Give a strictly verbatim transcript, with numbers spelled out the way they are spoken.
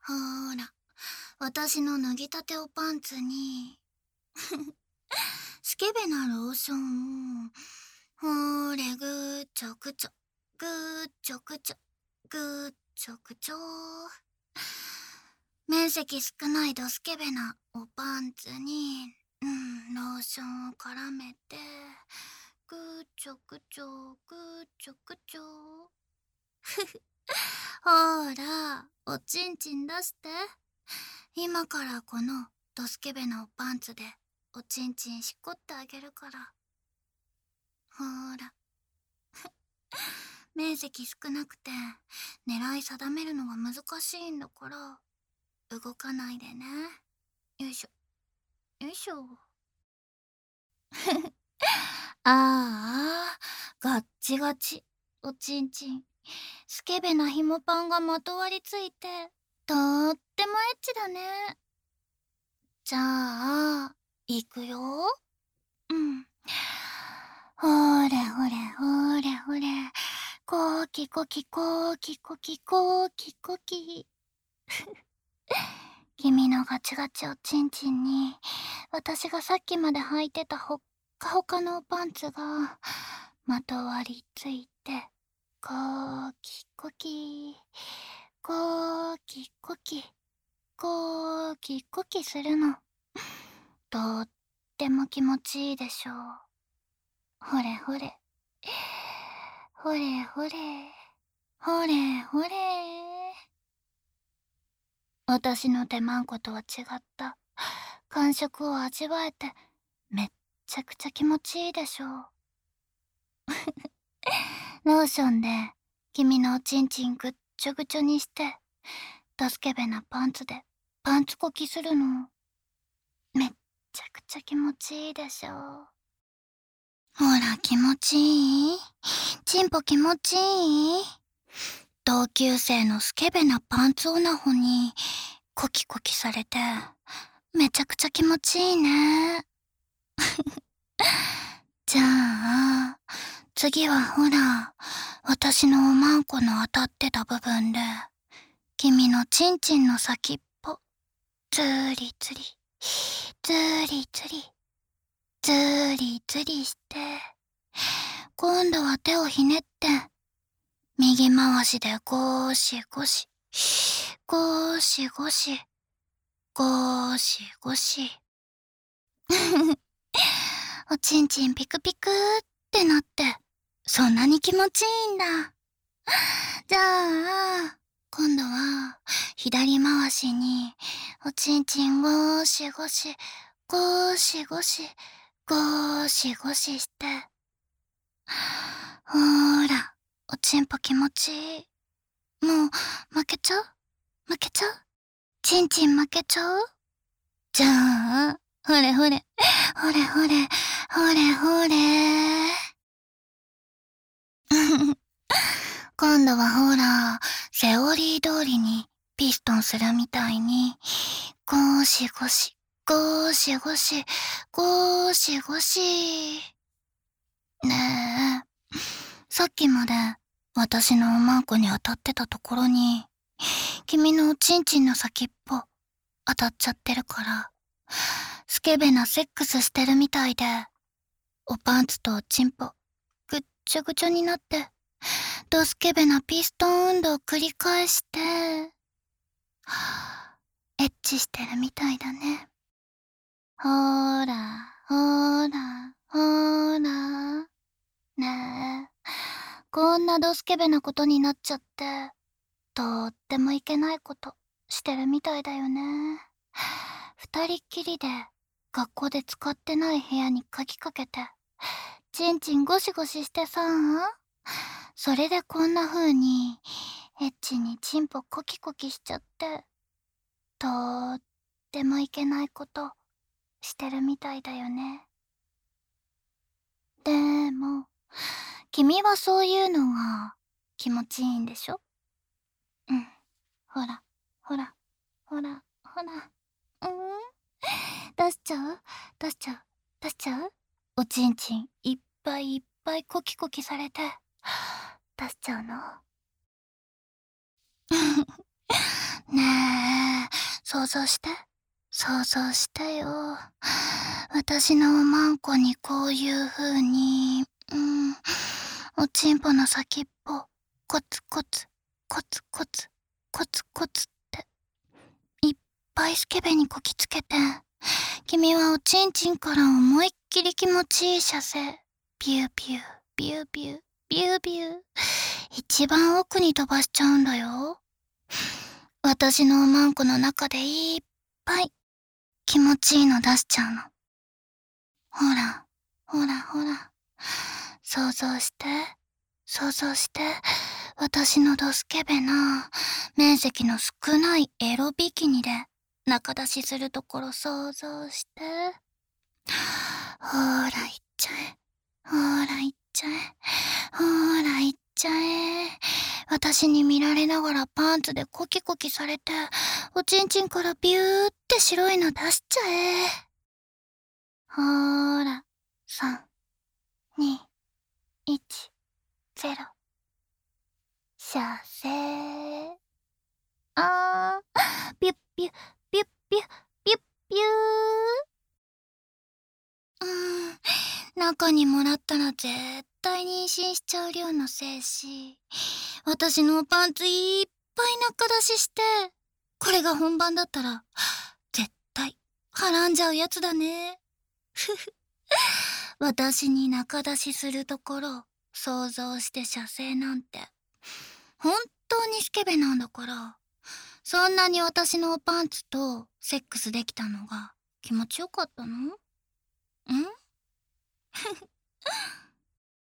ほーら、私の脱ぎたておパンツに、スケベなローションを、ほーれ、ぐーちょくちょ、ぐーちょくちょ、ぐーちょくちょ。面積少ないドスケベなおパンツに、うん、ローションを絡めて、ぐーちょくちょ、ぐーちょくちょ。ほーら、おちんちん出して。今からこのドスケベなおパンツでおちんちんしこってあげるから。ほーら。面積少なくて狙い定めるのが難しいんだから動かないでね。よいしょ。よいしょ。ああ、ガッチガチ。おちんちん。スケベなひもパンがまとわりついて、とーってもエッチだね。じゃあ、いくよ。うん。ほれほれほれほれ。こーきこきこーきこきこーきこき。君のガチガチおちんちんに、私がさっきまで履いてたほっかほかのパンツが、まとわりついて、こーきこき、こーきこき、こーきこきするの。とっても気持ちいいでしょう。ほれほれ。ほれほれ。ほれほれ。私の手マンコとは違った感触を味わえてめっちゃくちゃ気持ちいいでしょう。ローションで君のおちんちんぐっちょぐちょにしてドスケベなパンツでパンツこきするのめっちゃくちゃ気持ちいいでしょう。ほら気持ちいい？チンポ気持ちいい？同級生のスケベなパンツオナホにコキコキされてめちゃくちゃ気持ちいいね。じゃあ次はほら私のおまんこの当たってた部分で君のチンチンの先っぽズリズリズリズリズリズリして今度は手をひねって右回しでゴシゴシゴシゴシゴシゴシおちんちんピクピクってなってそんなに気持ちいいんだ。じゃあ今度は左回しにおちんちんゴシゴシゴシゴシゴシゴシしてほーらおちんぽ気持ちいい。もう負けちゃう負けちゃうちんちん負けちゃう。じゃあほれほれほれほれほれほれ今度はほらセオリー通りにピストンするみたいにゴシゴシゴシゴシゴシゴシ。ねえさっきまで私のおまんこに当たってたところに君のおちんちんの先っぽ当たっちゃってるからスケベなセックスしてるみたいでおパンツとおちんぽぐっちょぐちょになってドスケベなピストン運動繰り返してエッチしてるみたいだね。ほーらほーらほーらねえこんなドスケベなことになっちゃってとってもいけないことしてるみたいだよね。二人っきりで学校で使ってない部屋に鍵かけてチンチンゴシゴシしてさそれでこんな風にエッチにチンポコキコキしちゃってとってもいけないことしてるみたいだよね。でも君はそういうのが気持ちいいんでしょ。うん。ほらほらほらほらうん出しちゃう出しちゃう出しちゃうおちんちんいっぱいいっぱいコキコキされて出しちゃうのね想像して。想像してよ。私のおまんこにこういう風に、うん、おちんぽの先っぽ、コツコツ、コツコツ、コツコツって、いっぱいスケベにこきつけて、君はおちんちんから思いっきり気持ちいい射精。ビュービュー、ビュービュー、ビュービュー。一番奥に飛ばしちゃうんだよ。私のおまんこの中でいっぱい気持ちいいの出しちゃうの。ほら、ほらほら。想像して、想像して、私のドスケベな、面積の少ないエロビキニで中出しするところ想像して。ほーら、いっちゃえ。ほーら、いっちゃえ。ほーら、いっちゃえ。私に見られながらパンツでコキコキされて、おちんちんからビューって白いの出しちゃえ。ほーら、さん、に、いち、ゼロ。射精。あー、ピュッピュッ、ピュッピュッ、ピュッピュー。うーん、中にもらったら絶対妊娠しちゃう量の精子。私のパンツいっぱい中出しして、これが本番だったら、絶対、はらんじゃうやつだね。ふふ。私に中出しするところ、想像して射精なんて、本当にスケベなんだから、そんなに私のパンツとセックスできたのが気持ちよかったの？ん？